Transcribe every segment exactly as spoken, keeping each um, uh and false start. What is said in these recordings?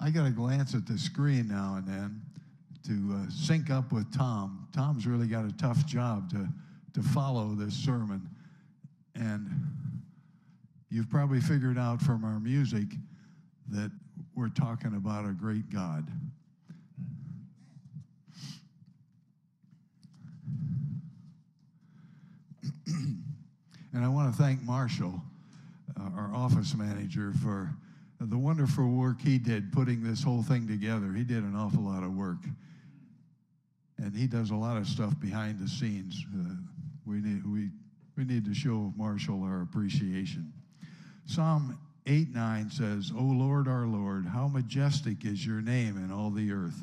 I got to glance at the screen now and then to uh, sync up with Tom. Tom's really got a tough job to, to follow this sermon. And you've probably figured out from our music that we're talking about a great God. And I want to thank Marshall, uh, our office manager, for the wonderful work he did putting this whole thing together. He did an awful lot of work. And he does a lot of stuff behind the scenes. Uh, we need we we need to show Marshall our appreciation. Psalm eight nine says, "O Lord, our Lord, how majestic is your name in all the earth."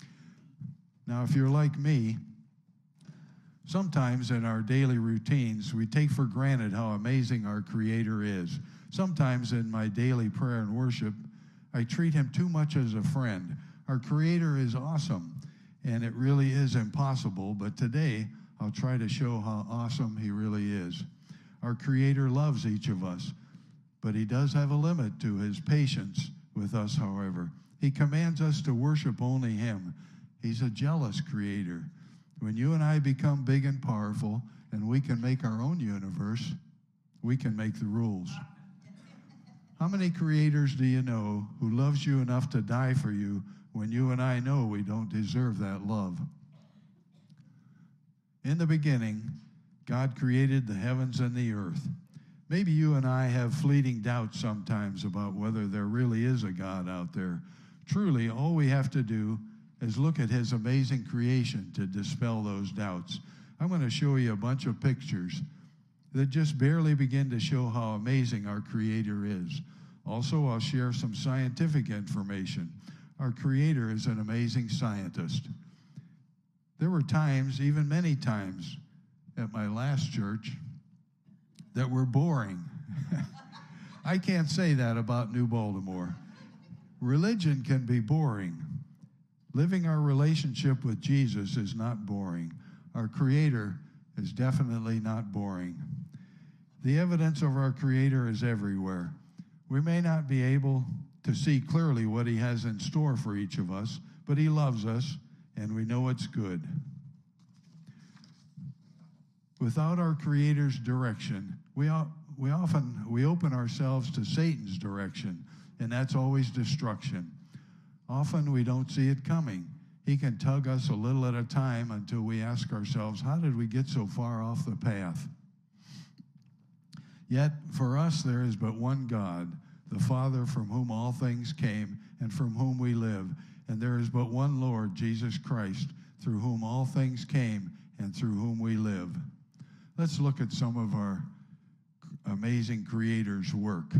Now, if you're like me, sometimes in our daily routines, we take for granted how amazing our Creator is. Sometimes in my daily prayer and worship, I treat him too much as a friend. Our Creator is awesome, and it really is impossible, but today I'll try to show how awesome he really is. Our Creator loves each of us, but he does have a limit to his patience with us, however. He commands us to worship only him. He's a jealous Creator. When you and I become big and powerful and we can make our own universe, we can make the rules. How many creators do you know who loves you enough to die for you when you and I know we don't deserve that love? In the beginning, God created the heavens and the earth. Maybe you and I have fleeting doubts sometimes about whether there really is a God out there. Truly, all we have to do is look at his amazing creation to dispel those doubts. I'm going to show you a bunch of pictures that just barely begin to show how amazing our Creator is. Also, I'll share some scientific information. Our Creator is an amazing scientist. There were times, even many times, at my last church that were boring. I can't say that about New Baltimore. Religion can be boring. Living our relationship with Jesus is not boring. Our Creator is definitely not boring. The evidence of our Creator is everywhere. We may not be able to see clearly what he has in store for each of us, but he loves us, and we know it's good. Without our Creator's direction, we, we often we open ourselves to Satan's direction, and that's always destruction. Often we don't see it coming. He can tug us a little at a time until we ask ourselves, how did we get so far off the path? Yet, for us, there is but one God, the Father from whom all things came and from whom we live. And there is but one Lord, Jesus Christ, through whom all things came and through whom we live. Let's look at some of our amazing Creator's work.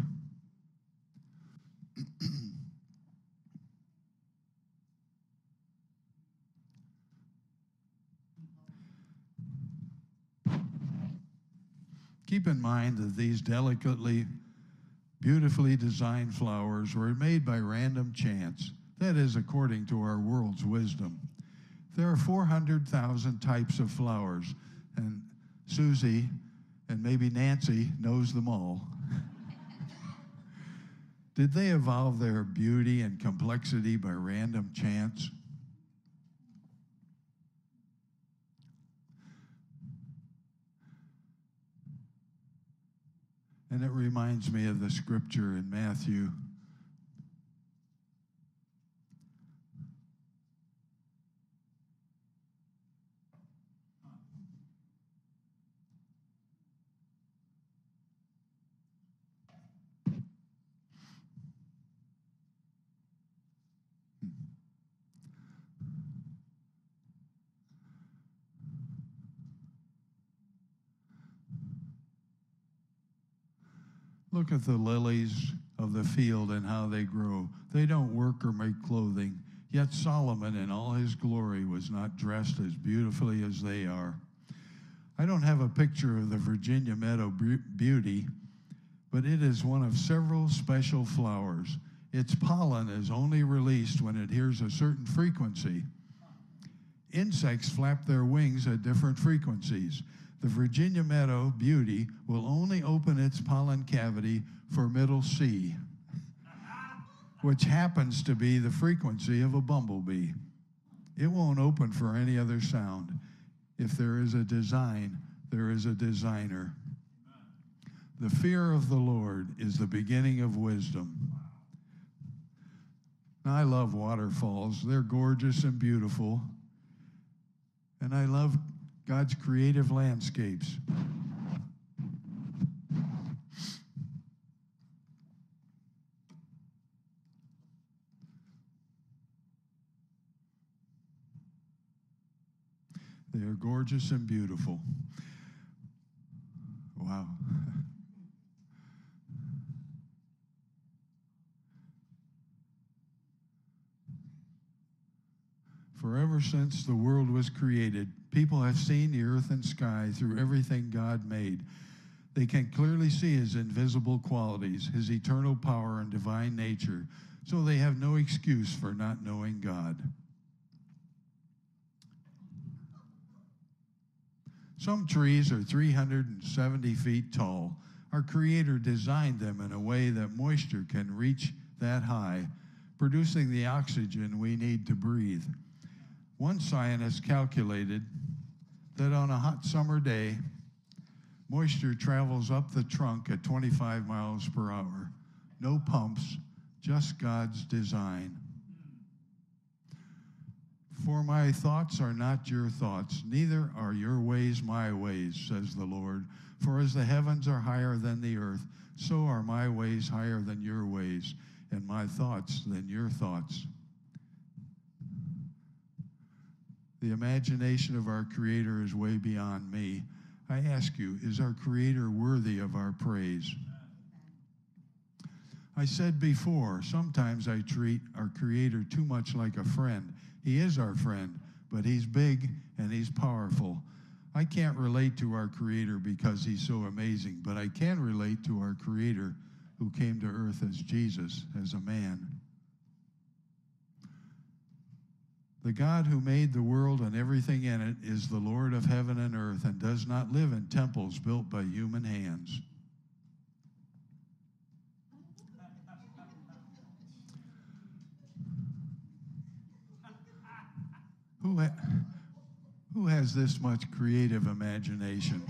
Keep in mind that these delicately, beautifully designed flowers were made by random chance. That is, according to our world's wisdom. There are four hundred thousand types of flowers, and Susie and maybe Nancy knows them all. Did they evolve their beauty and complexity by random chance? And it reminds me of the scripture in Matthew. Look at the lilies of the field and how they grow. They don't work or make clothing. Yet Solomon in all his glory was not dressed as beautifully as they are. I don't have a picture of the Virginia Meadow Beauty, but it is one of several special flowers. Its pollen is only released when it hears a certain frequency. Insects flap their wings at different frequencies. The Virginia Meadow Beauty will only open its pollen cavity for middle C. which happens to be the frequency of a bumblebee. It won't open for any other sound. If there is a design, there is a designer. The fear of the Lord is the beginning of wisdom. Now, I love waterfalls. They're gorgeous and beautiful. And I love God's creative landscapes. They are gorgeous and beautiful. Wow. Forever since the world was created, people have seen the earth and sky through everything God made. They can clearly see his invisible qualities, his eternal power and divine nature, so they have no excuse for not knowing God. Some trees are three hundred seventy feet tall. Our Creator designed them in a way that moisture can reach that high, producing the oxygen we need to breathe. One scientist calculated that on a hot summer day, moisture travels up the trunk at twenty-five miles per hour. No pumps, just God's design. For my thoughts are not your thoughts, neither are your ways my ways, says the Lord. For as the heavens are higher than the earth, so are my ways higher than your ways, and my thoughts than your thoughts. The imagination of our Creator is way beyond me. I ask you, is our Creator worthy of our praise? I said before, sometimes I treat our Creator too much like a friend. He is our friend, but he's big and he's powerful. I can't relate to our Creator because he's so amazing, but I can relate to our Creator who came to earth as Jesus, as a man. The God who made the world and everything in it is the Lord of heaven and earth and does not live in temples built by human hands. Who, ha- who has this much creative imagination?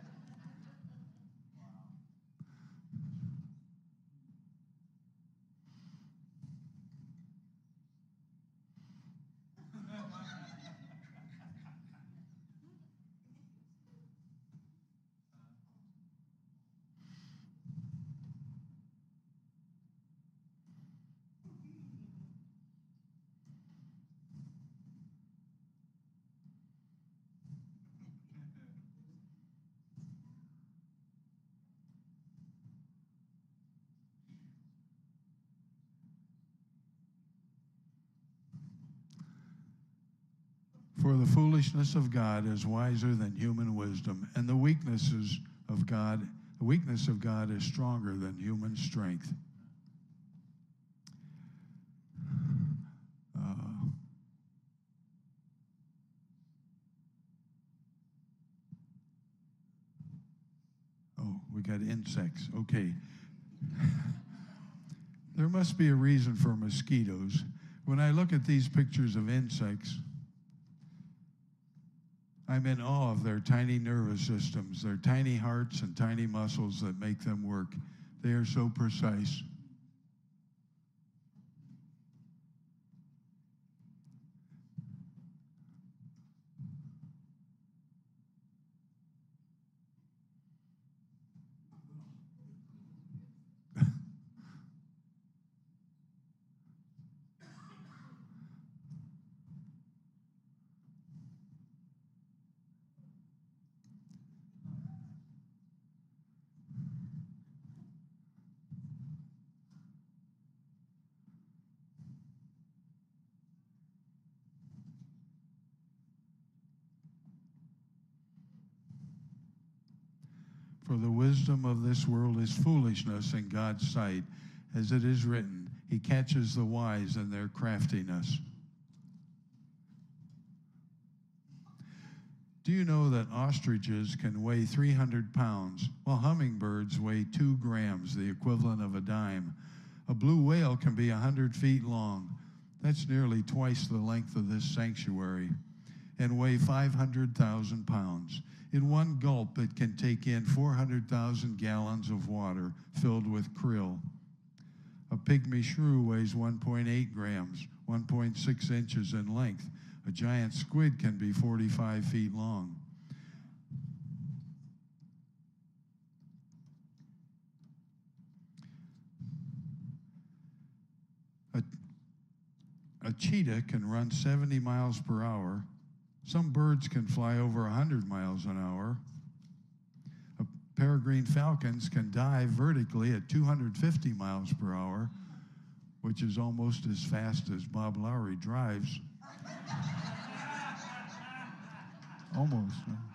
For the foolishness of God is wiser than human wisdom, and the weaknesses of God, the weakness of God is stronger than human strength. Uh, oh, we got insects. Okay. There must be a reason for mosquitoes. When I look at these pictures of insects, I'm in awe of their tiny nervous systems, their tiny hearts and tiny muscles that make them work. They are so precise. For the wisdom of this world is foolishness in God's sight. As it is written, he catches the wise in their craftiness. Do you know that ostriches can weigh three hundred pounds, while hummingbirds weigh two grams, the equivalent of a dime? A blue whale can be one hundred feet long. That's nearly twice the length of this sanctuary, and weigh five hundred thousand pounds. In one gulp, it can take in four hundred thousand gallons of water filled with krill. A pygmy shrew weighs one point eight grams, one point six inches in length. A giant squid can be forty-five feet long. A, a cheetah can run seventy miles per hour. Some birds can fly over one hundred miles an hour. A peregrine falcons can dive vertically at two hundred fifty miles per hour, which is almost as fast as Bob Lowry drives. Almost.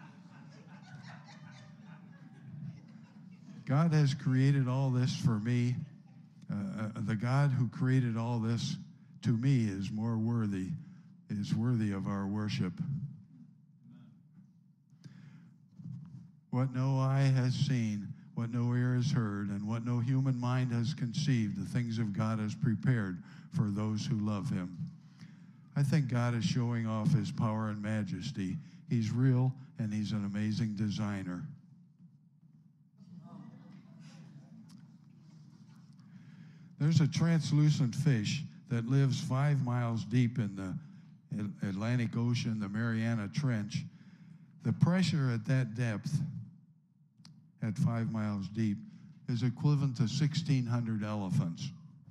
God has created all this for me. Uh, the God who created all this to me is more worthy, is worthy of our worship. What no eye has seen, what no ear has heard, and what no human mind has conceived, the things of God has prepared for those who love him. I think God is showing off his power and majesty. He's real, and he's an amazing designer. There's a translucent fish that lives five miles deep in the Atlantic Ocean, the Mariana Trench. The pressure at that depth, at five miles deep, is equivalent to sixteen hundred elephants.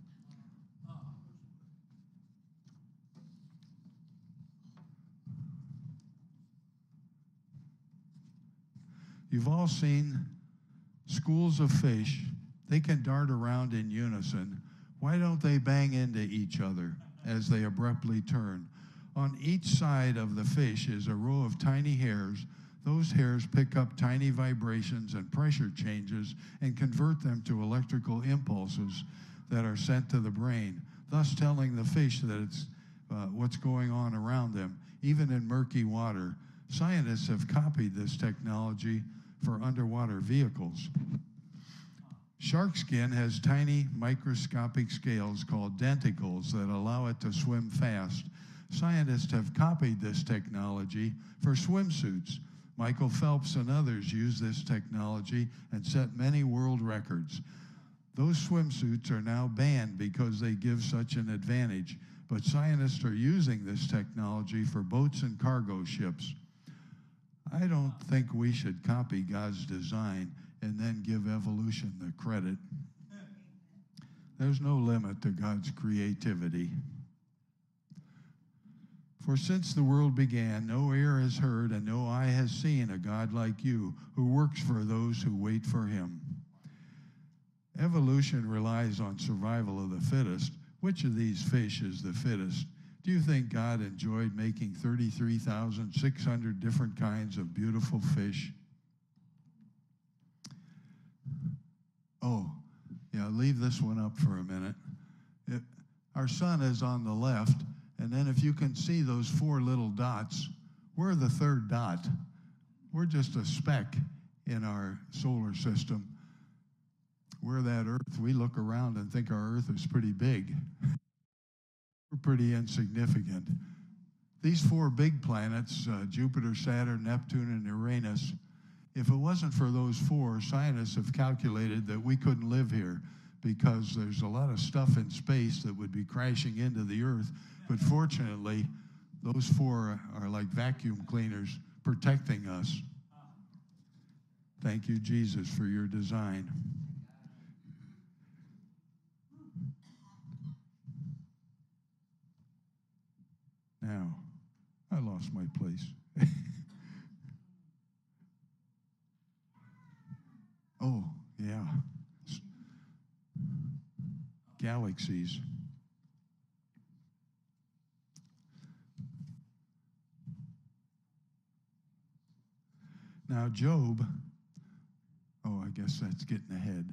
You've all seen schools of fish. They can dart around in unison. Why don't they bang into each other as they abruptly turn? On each side of the fish is a row of tiny hairs. Those hairs pick up tiny vibrations and pressure changes and convert them to electrical impulses that are sent to the brain, thus telling the fish that it's uh, what's going on around them, even in murky water. Scientists have copied this technology for underwater vehicles. Shark skin has tiny microscopic scales called denticles that allow it to swim fast. Scientists have copied this technology for swimsuits. Michael Phelps and others use this technology and set many world records. Those swimsuits are now banned because they give such an advantage, but scientists are using this technology for boats and cargo ships. I don't think we should copy God's design and then give evolution the credit. There's no limit to God's creativity. For since the world began, no ear has heard and no eye has seen a God like you who works for those who wait for him. Evolution relies on survival of the fittest. Which of these fish is the fittest? Do you think God enjoyed making thirty-three thousand six hundred different kinds of beautiful fish? Oh, yeah, leave this one up for a minute. It, our sun is on the left, and then if you can see those four little dots, we're the third dot. We're just a speck in our solar system. We're that Earth. We look around and think our Earth is pretty big. We're pretty insignificant. These four big planets, uh, Jupiter, Saturn, Neptune, and Uranus, if it wasn't for those four, scientists have calculated that we couldn't live here because there's a lot of stuff in space that would be crashing into the Earth. But fortunately, those four are like vacuum cleaners protecting us. Thank you, Jesus, for your design. Now, I lost my place. Oh, yeah. Galaxies. Now, Job, oh, I guess that's getting ahead.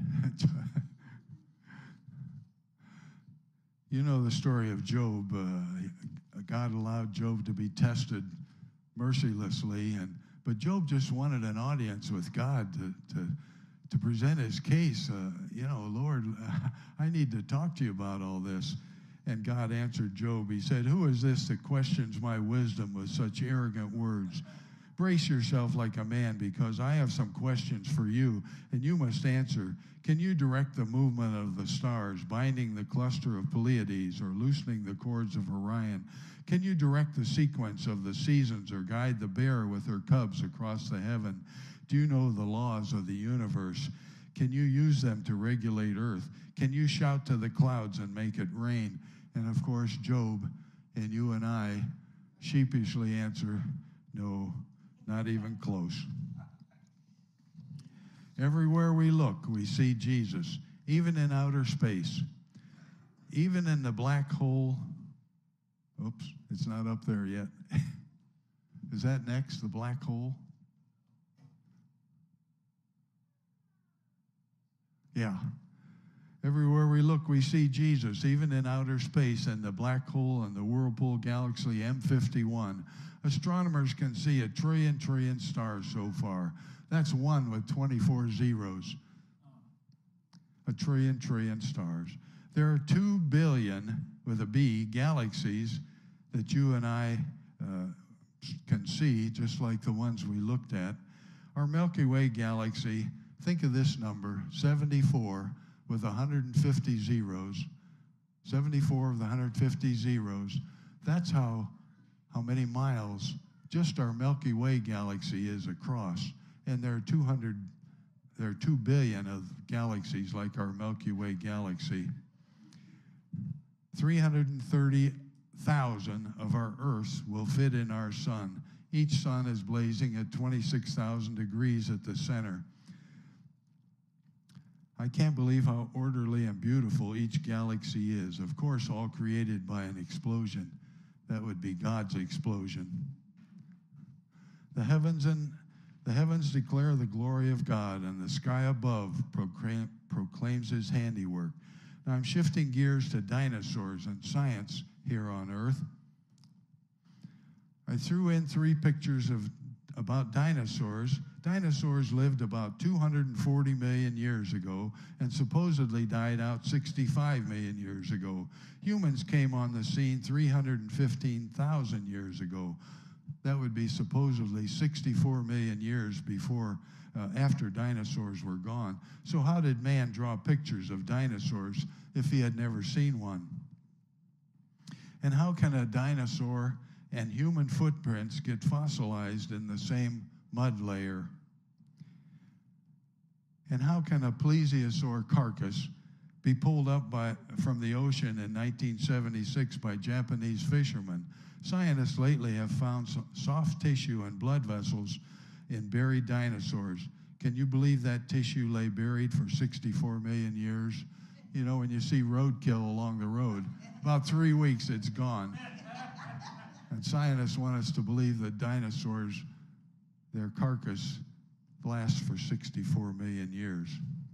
You know the story of Job. Uh, God allowed Job to be tested mercilessly, and but Job just wanted an audience with God to, to, to present his case, uh, you know, Lord, I need to talk to you about all this. And God answered Job. He said, who is this that questions my wisdom with such arrogant words? Brace yourself like a man, because I have some questions for you, and you must answer. Can you direct the movement of the stars, binding the cluster of Pleiades, or loosening the cords of Orion? Can you direct the sequence of the seasons, or guide the bear with her cubs across the heaven? Do you know the laws of the universe? Can you use them to regulate earth? Can you shout to the clouds and make it rain? And of course, Job and you and I sheepishly answer, no, not even close. Everywhere we look, we see Jesus, even in outer space, even in the black hole. Oops, it's not up there yet. Is that next, the black hole? Yeah. Everywhere we look, we see Jesus, even in outer space and the black hole and the whirlpool galaxy M fifty-one. Astronomers can see a trillion, trillion stars so far. That's one with twenty-four zeros. A trillion, trillion stars. There are two billion, with a B, galaxies that you and I uh, can see, just like the ones we looked at. Our Milky Way galaxy, think of this number, seventy-four with one hundred fifty zeros. seventy-four with one hundred fifty zeros. That's how, how many miles just our Milky Way galaxy is across. And there are two hundred, there are two billion of galaxies like our Milky Way galaxy. three hundred thirty thousand of our Earths will fit in our sun. Each sun is blazing at twenty-six thousand degrees at the center. I can't believe how orderly and beautiful each galaxy is. Of course, all created by an explosion. That would be God's explosion. The heavens and the heavens declare the glory of God, and the sky above proclaim, proclaims his handiwork. Now I'm shifting gears to dinosaurs and science here on Earth. I threw in three pictures of about dinosaurs. Dinosaurs lived about two hundred forty million years ago and supposedly died out sixty-five million years ago. Humans came on the scene three hundred fifteen thousand years ago. That would be supposedly sixty-four million years before, uh, after dinosaurs were gone. So how did man draw pictures of dinosaurs if he had never seen one? And how can a dinosaur and human footprints get fossilized in the same mud layer? And how can a plesiosaur carcass be pulled up by, from the ocean in nineteen seventy-six by Japanese fishermen? Scientists lately have found soft tissue and blood vessels in buried dinosaurs. Can you believe that tissue lay buried for sixty-four million years? You know, when you see roadkill along the road, about three weeks it's gone. And scientists want us to believe that dinosaurs, their carcass, lasts for sixty-four million years.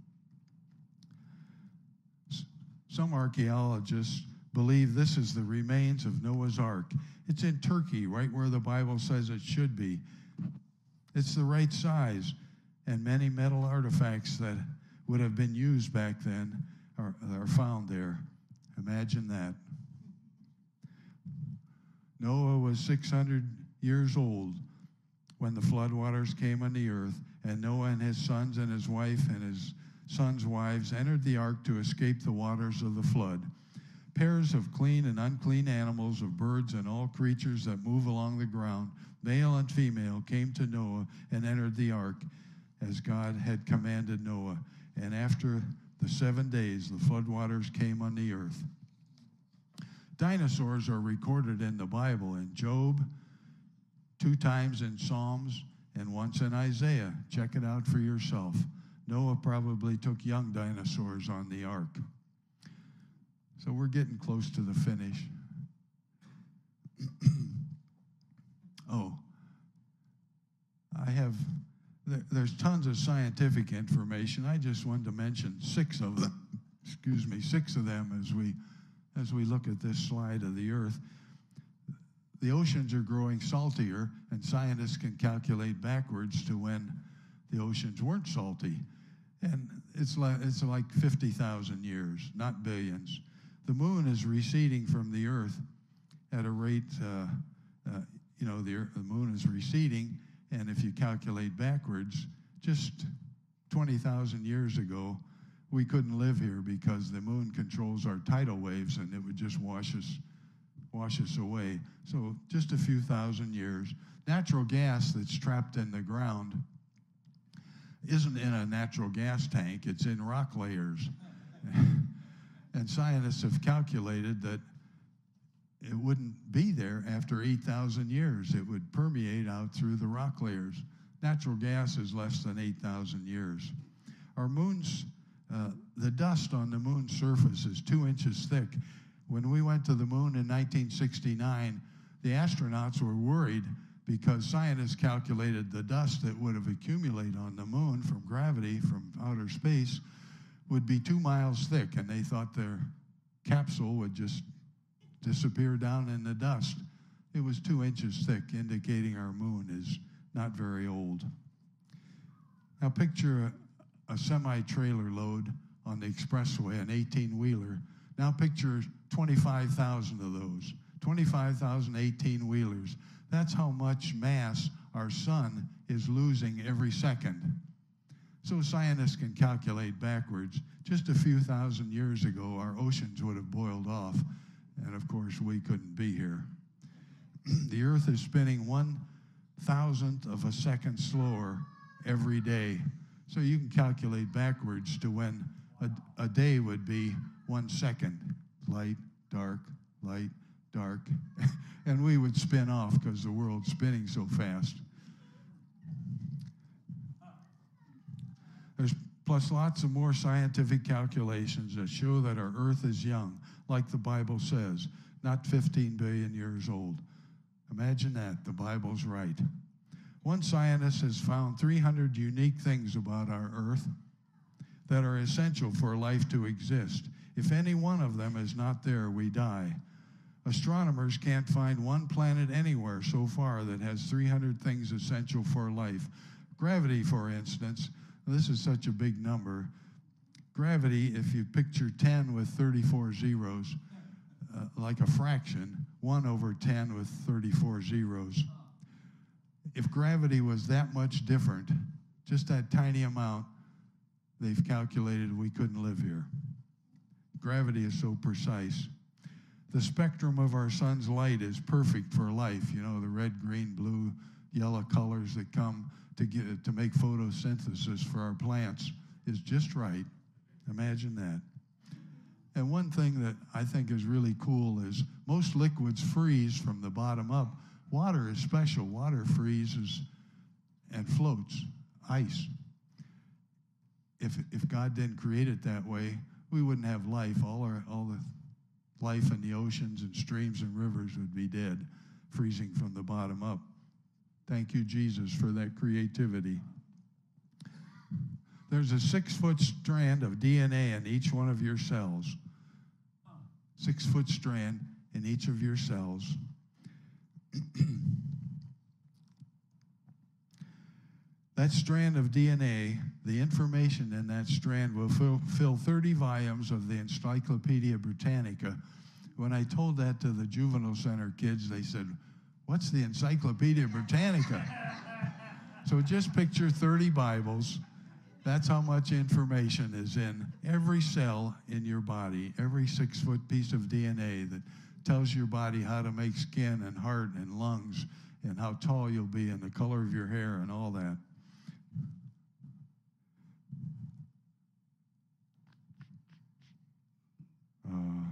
Some archaeologists believe this is the remains of Noah's Ark. It's in Turkey, right where the Bible says it should be. It's the right size, and many metal artifacts that would have been used back then are, are found there. Imagine that. Noah was six hundred years old when the floodwaters came on the earth, and Noah and his sons and his wife and his sons' wives entered the ark to escape the waters of the flood. Pairs of clean and unclean animals, of birds and all creatures that move along the ground, male and female, came to Noah and entered the ark as God had commanded Noah. And after the seven days, the floodwaters came on the earth. Dinosaurs are recorded in the Bible, in Job, two times in Psalms, and once in Isaiah. Check it out for yourself. Noah probably took young dinosaurs on the ark. So we're getting close to the finish. Oh, I have, there, there's tons of scientific information. I just wanted to mention six of them, excuse me, six of them as we, as we look at this slide of the earth. The oceans are growing saltier, and scientists can calculate backwards to when the oceans weren't salty. And it's like, it's like fifty thousand years, not billions. The moon is receding from the earth at a rate, uh, uh, you know, the, earth, the moon is receding, and if you calculate backwards, just twenty thousand years ago, we couldn't live here because the moon controls our tidal waves, and it would just wash us, wash us away. So just a few thousand years. Natural gas that's trapped in the ground isn't in a natural gas tank, it's in rock layers. And scientists have calculated that it wouldn't be there after eight thousand years. It would permeate out through the rock layers. Natural gas is less than eight thousand years. Our moon's, uh, the dust on the moon's surface is two inches thick. When we went to the moon in nineteen sixty-nine, the astronauts were worried because scientists calculated the dust that would have accumulated on the moon from gravity, from outer space, would be two miles thick, and they thought their capsule would just disappear down in the dust. It was two inches thick, indicating our moon is not very old. Now picture a, a semi-trailer load on the expressway, an eighteen-wheeler. Now picture twenty-five thousand of those, twenty-five thousand eighteen-wheelers. That's how much mass our sun is losing every second. So scientists can calculate backwards. Just a few thousand years ago, our oceans would have boiled off, and of course, we couldn't be here. The Earth is spinning one thousandth of a second slower every day. So you can calculate backwards to when a, a day would be one second. Light, dark, light, dark. And we would spin off because the world's spinning so fast. There's plus lots of more scientific calculations that show that our Earth is young, like the Bible says, not fifteen billion years old. Imagine that, the Bible's right. One scientist has found three hundred unique things about our Earth that are essential for life to exist. If any one of them is not there, we die. Astronomers can't find one planet anywhere so far that has three hundred things essential for life. Gravity, for instance, this is such a big number. Gravity, if you picture ten with thirty-four zeros, uh, like a fraction, one over ten with thirty-four zeros. If gravity was that much different, just that tiny amount, they've calculated we couldn't live here. Gravity is so precise. The spectrum of our sun's light is perfect for life. You know, the red, green, blue, yellow colors that come to get, to make photosynthesis for our plants is just right. Imagine that. And one thing that I think is really cool is most liquids freeze from the bottom up. Water is special. Water freezes and floats, ice. If, if God didn't create it that way, we wouldn't have life. All, our, all the life in the oceans and streams and rivers would be dead, freezing from the bottom up. Thank you, Jesus, for that creativity. There's a six-foot strand of D N A in each one of your cells. Six-foot strand in each of your cells. That strand of D N A, the information in that strand will fill, fill thirty volumes of the Encyclopedia Britannica. When I told that to the juvenile center kids, they said, "What's the Encyclopedia Britannica?" So just picture thirty Bibles. That's how much information is in every cell in your body, every six-foot piece of D N A that tells your body how to make skin and heart and lungs and how tall you'll be and the color of your hair and all that. Uh,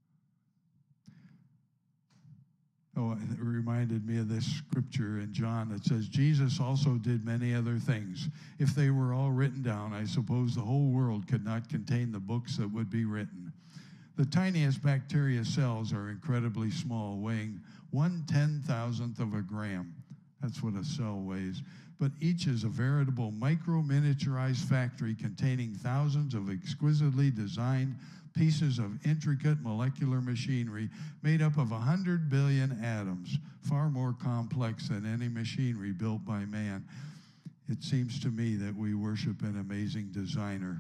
oh, it reminded me of this scripture in John that says, Jesus also did many other things. If they were all written down, I suppose the whole world could not contain the books that would be written. The tiniest bacteria cells are incredibly small, weighing one ten thousandth of a gram. That's what a cell weighs. But each is a veritable micro-miniaturized factory containing thousands of exquisitely designed pieces of intricate molecular machinery made up of one hundred billion atoms, far more complex than any machinery built by man. It seems to me that we worship an amazing designer.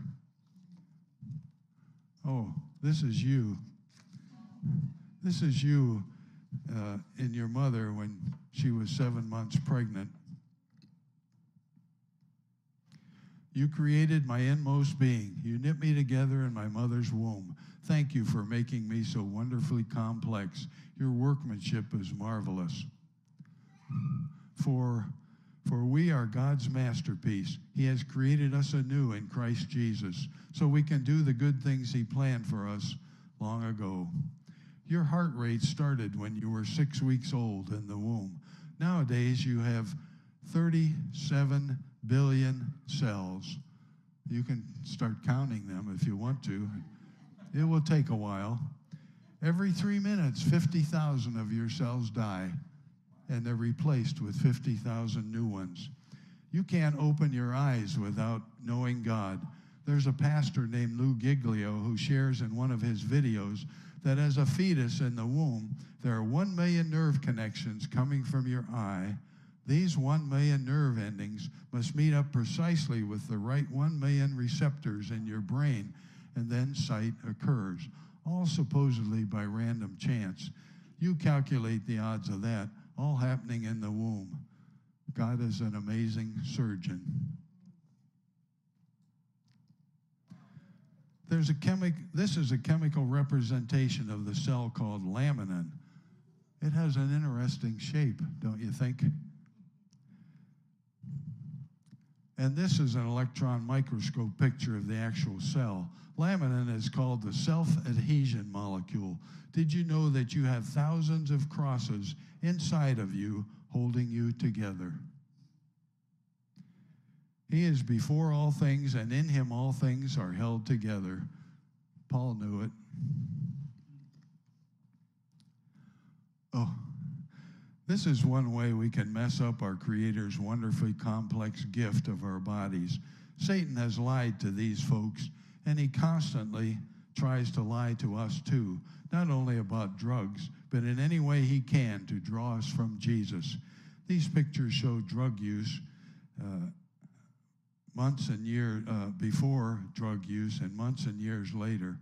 Oh, this is you. This is you uh, in your mother when she was seven months pregnant. You created my inmost being. You knit me together in my mother's womb. Thank you for making me so wonderfully complex. Your workmanship is marvelous. For, for we are God's masterpiece. He has created us anew in Christ Jesus, so we can do the good things he planned for us long ago. Your heart rate started when you were six weeks old in the womb. Nowadays, you have thirty-seven billion cells. You can start counting them if you want to. It will take a while. Every three minutes, fifty thousand of your cells die, and they're replaced with fifty thousand new ones. You can't open your eyes without knowing God. There's a pastor named Lou Giglio who shares in one of his videos that as a fetus in the womb, there are one million nerve connections coming from your eye. These one million nerve endings must meet up precisely with the right one million receptors in your brain, and then sight occurs, all supposedly by random chance. You calculate the odds of that, all happening in the womb. God is an amazing surgeon. There's a chemic, this is a chemical representation of the cell called laminin. It has an interesting shape, don't you think? And this is an electron microscope picture of the actual cell. Laminin is called the self-adhesion molecule. Did you know that you have thousands of crosses inside of you holding you together? He is before all things, and in him all things are held together. Paul knew it. Oh, this is one way we can mess up our Creator's wonderfully complex gift of our bodies. Satan has lied to these folks, and he constantly tries to lie to us too, not only about drugs, but in any way he can to draw us from Jesus. These pictures show drug use uh, months and years uh, before drug use and months and years later.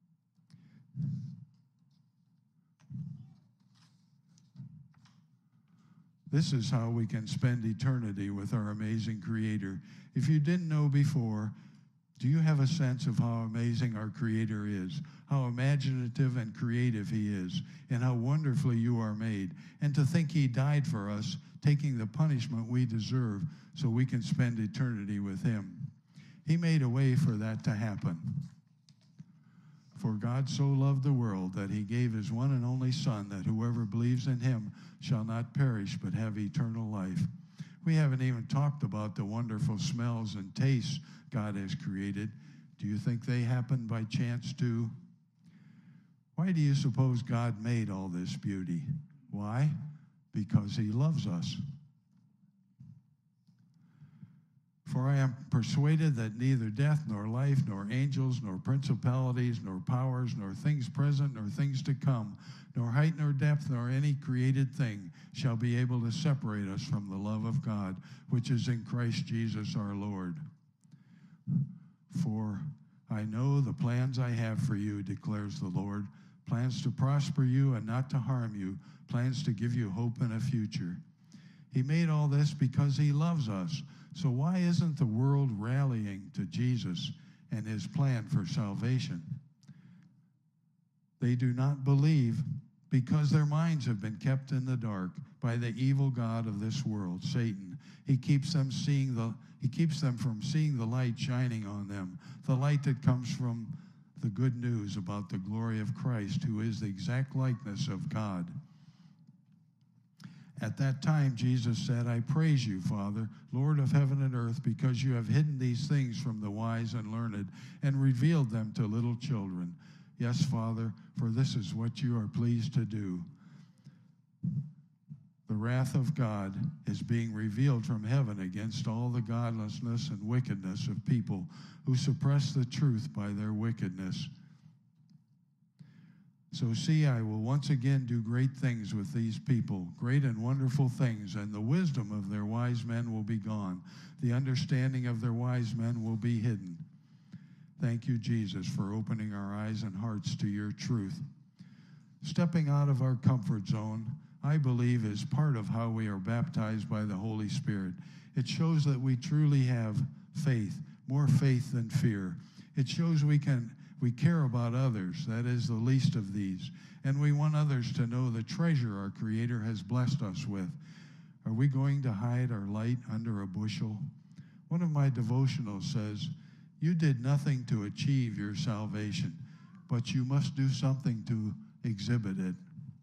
This is how we can spend eternity with our amazing Creator. If you didn't know before, do you have a sense of how amazing our Creator is, how imaginative and creative he is, and how wonderfully you are made? And to think he died for us, taking the punishment we deserve so we can spend eternity with him. He made a way for that to happen. For God so loved the world that he gave his one and only Son, that whoever believes in him shall not perish but have eternal life. We haven't even talked about the wonderful smells and tastes God has created. Do you think they happened by chance too? Why do you suppose God made all this beauty? Why? Because he loves us. For I am persuaded that neither death, nor life, nor angels, nor principalities, nor powers, nor things present, nor things to come, nor height, nor depth, nor any created thing shall be able to separate us from the love of God, which is in Christ Jesus our Lord. For I know the plans I have for you, declares the Lord, plans to prosper you and not to harm you, plans to give you hope and a future. He made all this because he loves us. So why isn't the world rallying to Jesus and his plan for salvation? They do not believe because their minds have been kept in the dark by the evil god of this world, Satan. He keeps them seeing the he keeps them from seeing the light shining on them, the light that comes from the good news about the glory of Christ, who is the exact likeness of God. At that time, Jesus said, I praise you, Father, Lord of heaven and earth, because you have hidden these things from the wise and learned and revealed them to little children. Yes, Father, for this is what you are pleased to do. The wrath of God is being revealed from heaven against all the godlessness and wickedness of people who suppress the truth by their wickedness. So see, I will once again do great things with these people, great and wonderful things, and the wisdom of their wise men will be gone. The understanding of their wise men will be hidden. Thank you, Jesus, for opening our eyes and hearts to your truth. Stepping out of our comfort zone, I believe, is part of how we are baptized by the Holy Spirit. It shows that we truly have faith, more faith than fear. It shows we can we care about others, that is the least of these, and we want others to know the treasure our Creator has blessed us with. Are we going to hide our light under a bushel? One of my devotionals says, "You did nothing to achieve your salvation, but you must do something to exhibit it."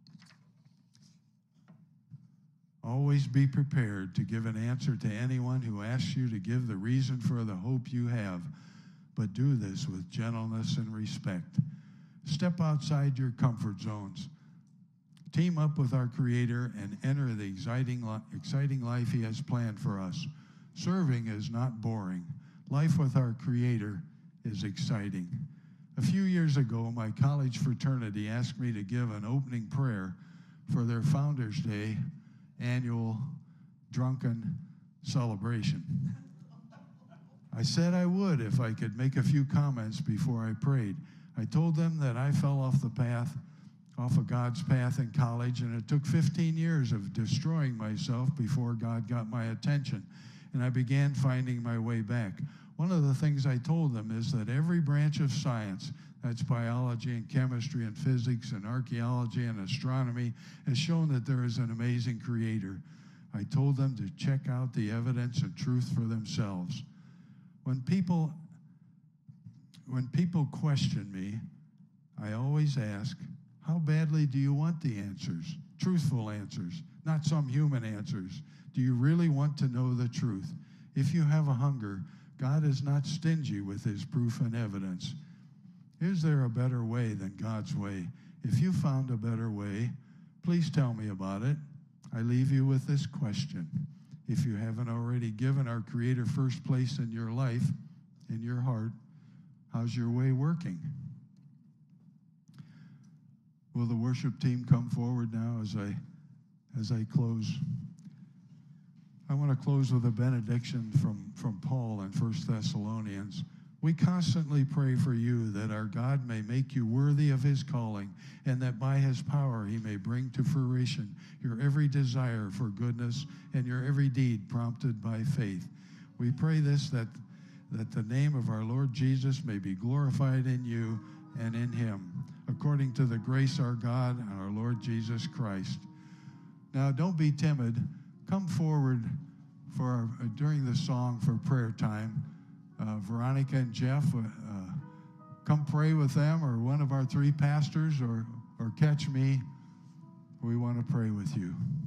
Always be prepared to give an answer to anyone who asks you to give the reason for the hope you have, but do this with gentleness and respect. Step outside your comfort zones. Team up with our Creator and enter the exciting, exciting life He has planned for us. Serving is not boring. Life with our Creator is exciting. A few years ago, my college fraternity asked me to give an opening prayer for their Founders Day annual drunken celebration. I said I would if I could make a few comments before I prayed. I told them that I fell off the path, off of God's path in college, and it took fifteen years of destroying myself before God got my attention, and I began finding my way back. One of the things I told them is that every branch of science, that's biology and chemistry and physics and archaeology and astronomy, has shown that there is an amazing Creator. I told them to check out the evidence and truth for themselves. When people, when people question me, I always ask, how badly do you want the answers? Truthful answers, not some human answers. Do you really want to know the truth? If you have a hunger, God is not stingy with His proof and evidence. Is there a better way than God's way? If you found a better way, please tell me about it. I leave you with this question. If you haven't already given our Creator first place in your life, in your heart, how's your way working? Will the worship team come forward now as I, as I close? I want to close with a benediction from, from Paul in First Thessalonians. We constantly pray for you that our God may make you worthy of His calling, and that by His power He may bring to fruition your every desire for goodness and your every deed prompted by faith. We pray this, that, that the name of our Lord Jesus may be glorified in you and in Him, according to the grace of our God and our Lord Jesus Christ. Now, don't be timid. Come forward for our, uh, during the song for prayer time. Uh, Veronica and Jeff, uh, uh, come pray with them, or one of our three pastors, or, or catch me. We want to pray with you.